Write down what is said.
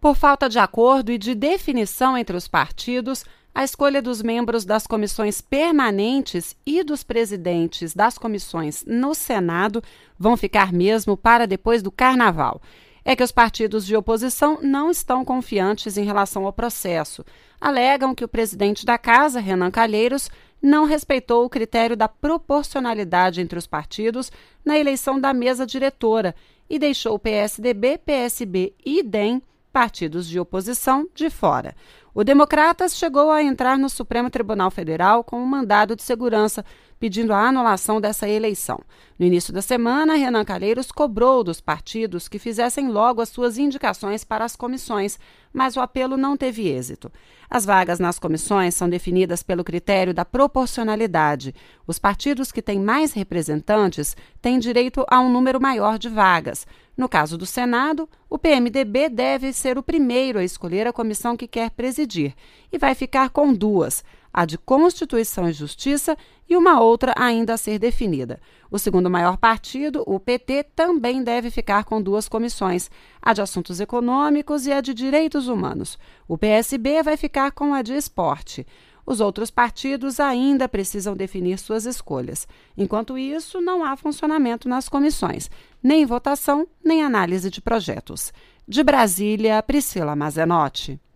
Por falta de acordo e de definição entre os partidos, a escolha dos membros das comissões permanentes e dos presidentes das comissões no Senado vão ficar mesmo para depois do Carnaval. É que os partidos de oposição não estão confiantes em relação ao processo. Alegam que o presidente da Casa, Renan Calheiros, não respeitou o critério da proporcionalidade entre os partidos na eleição da mesa diretora e deixou o PSDB, PSB e DEM, partidos de oposição, de fora. O Democratas chegou a entrar no Supremo Tribunal Federal com um mandado de segurança pedindo a anulação dessa eleição. No início da semana, Renan Calheiros cobrou dos partidos que fizessem logo as suas indicações para as comissões, mas o apelo não teve êxito. As vagas nas comissões são definidas pelo critério da proporcionalidade. Os partidos que têm mais representantes têm direito a um número maior de vagas. No caso do Senado, o PMDB deve ser o primeiro a escolher a comissão que quer presidir e vai ficar com duas, a de Constituição e Justiça e uma outra ainda a ser definida. O segundo maior partido, o PT, também deve ficar com duas comissões, a de Assuntos Econômicos e a de Direitos Humanos. O PSB vai ficar com a de Esporte. Os outros partidos ainda precisam definir suas escolhas. Enquanto isso, não há funcionamento nas comissões, nem votação, nem análise de projetos. De Brasília, Priscila Mazenotti.